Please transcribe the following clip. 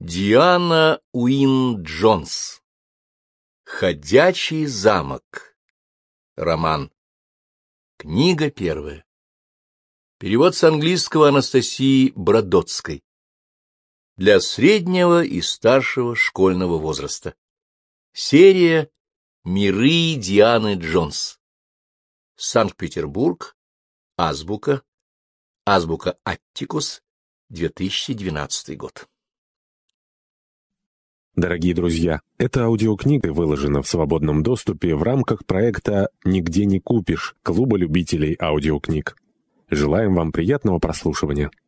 Диана Уин-Джонс. Ходячий замок. Роман. Книга первая. Перевод с английского Анастасии Бродоцкой. Для среднего и старшего школьного возраста. Серия «Миры Дианы Джонс». Санкт-Петербург. Азбука. Азбука Аттикус. 2012 год. Дорогие друзья, эта аудиокнига выложена в свободном доступе в рамках проекта «Нигде не купишь» Клуба любителей аудиокниг. Желаем вам приятного прослушивания.